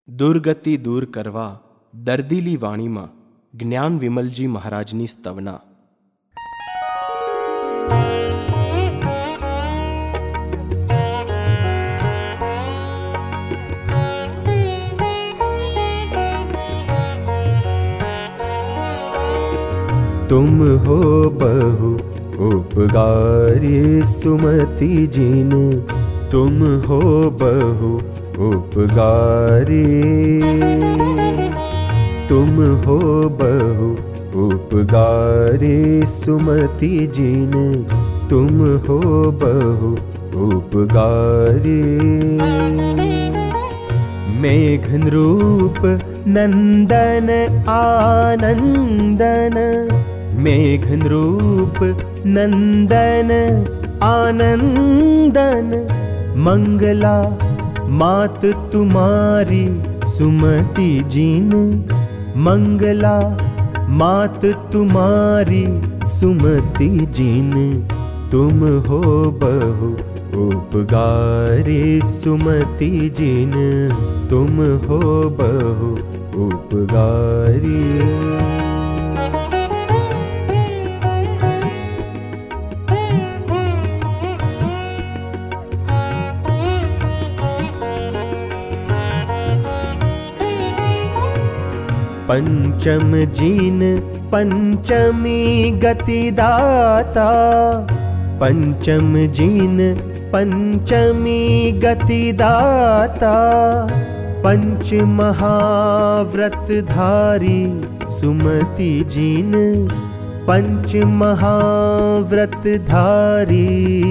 દુર્ગતિ દૂર કરવા દર્દીલી વાણીમાં જ્ઞાન વિમલજી મહારાજની સ્તવના. तुम हो बहु उपकारी सुमति जिन, तुम हो बहु उपकारी, तुम हो बहु उपकारी सुमति जिन, तुम हो बहु उपकारी. मेघन रूप नंदन आनंदन, मेघन रूप नंदन आनंदन, मंगला मात तुम्हारी सुमति जिन, मंगला मात तुम्हारी सुमति जिन, तुम हो बहु उपकारी सुमति जिन, तुम हो बहु उपकारी. पंचम जिन पंचमी गति दाता, पंचम जिन पंचमी गति दाता, पंच महाव्रत धारी सुमति जिन, पंच महाव्रत धारी.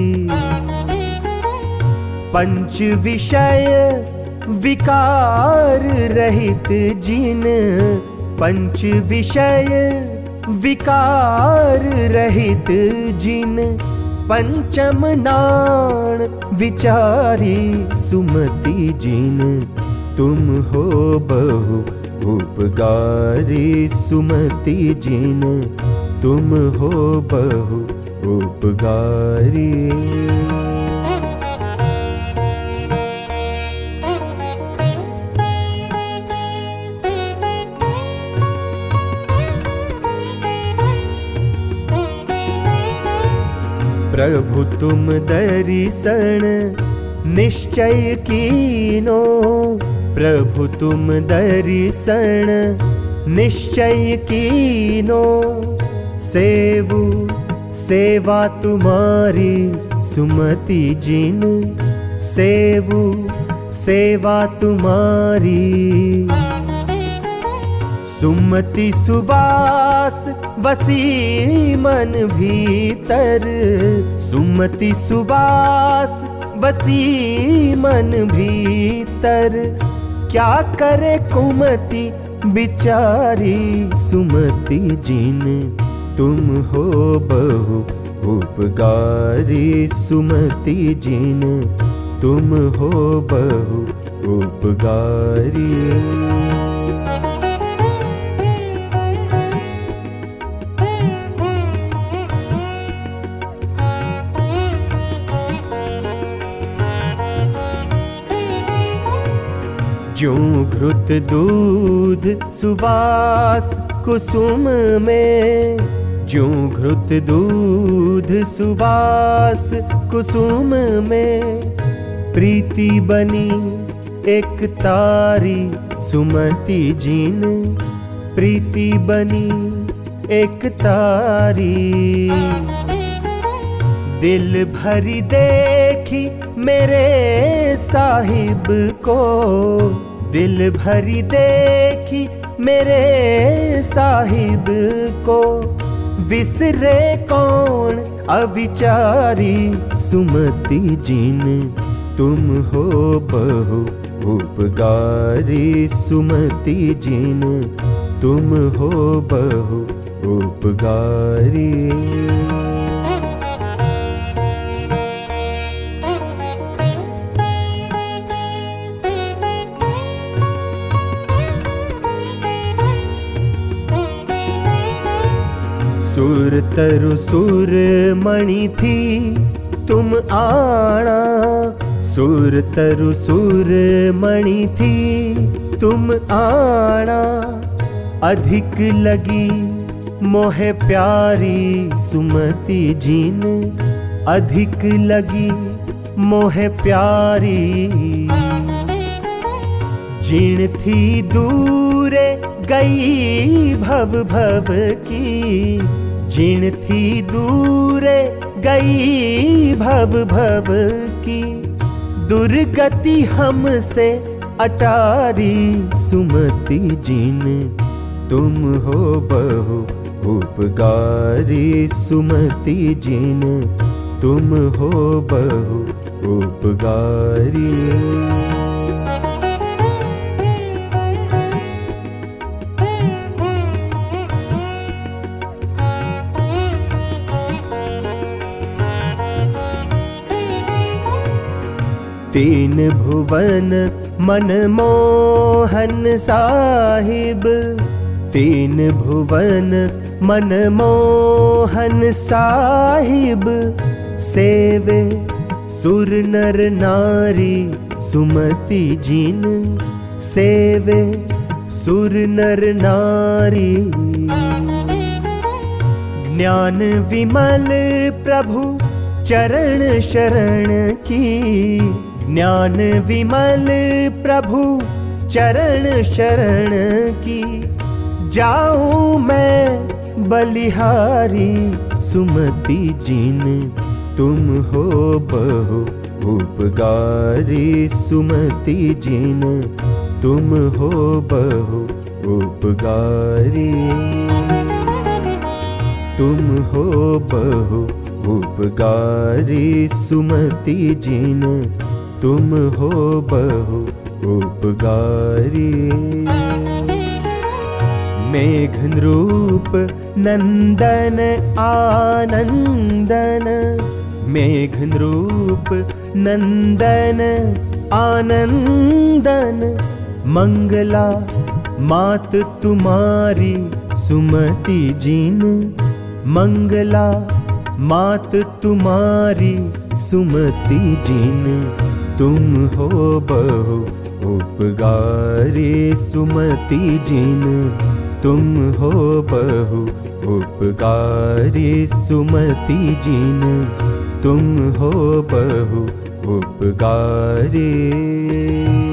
पंच विषय विकार रहित जिन, पंच विषय विकार रहित जिन, पंचम नाण विचारी सुमति जिन, तुम हो बहु उपकारी सुमति जिन, तुम हो बहु उपकारी. प्रभु तुम दर्शन निश्चय कीनो, प्रभु तुम दर्शन निश्चय कीनो, सेवु सेवा तुम्हारी सुमति जिन, सेवु सेवा तुम्हारी. सुमति सुवास वसी मन भीतर, सुमति सुवास वसी मन भीतर, क्या करे कुमति बिचारी सुमति जिन, तुम हो बहु उपकारी सुमति जिन, तुम हो बहु उपकारी. ज्यों घृत दूध सुवास कुसुम में, ज्यों घृत दूध सुवास कुसुम में, प्रीति बनी एक तारी सुमति जिन, प्रीति बनी एक तारी. दिल भरी देखी मेरे साहिब को, दिल भरी देखी मेरे साहिब को, विसरे कौन अविचारी सुमति जिन, तुम हो बहु उपकारी सुमति जिन, तुम हो बहु उपकारी. सुर तरु सुर मणि थी तुम आना, सुर तरु सुर मणि थी तुम आना अधिक लगी मोहे प्यारी सुमति जिन अधिक लगी मोहे प्यारी। जिन थी दूरे गई भव भव की, जिन थी दूरे गई भव भव की, दुर्गति हमसे अटारी सुमति जिन तुम हो बहु उपकारी सुमति जिन तुम हो बहु उपकारी। तीन भुवन मनमोहन साहिब, तीन भुवन मनमोहन साहिब, सेवे सुर नर नारी सुमति जिन सेवे सुर नर नारी। ज्ञान विमल प्रभु चरण शरण की, ज्ञान विमल प्रभु चरण शरण की, जाऊं मैं बलिहारी सुमति जिन तुम हो बहु उपकारी सुमति जिन तुम हो बहु उपकारी। तुम हो बहु उपकारी सुमति जिन तुम हो बहु उपकारी। मेघनरूप नंदन आनंदन, मेघनरूप नंदन आनंदन, मंगला मात तुम्हारी सुमति जिन मंगला मात तुम्हारी सुमति जिन तुम हो बहु उपकारी सुमति जिन तुम हो बहु उपकारी सुमति जिन तुम हो बहु उपकारी।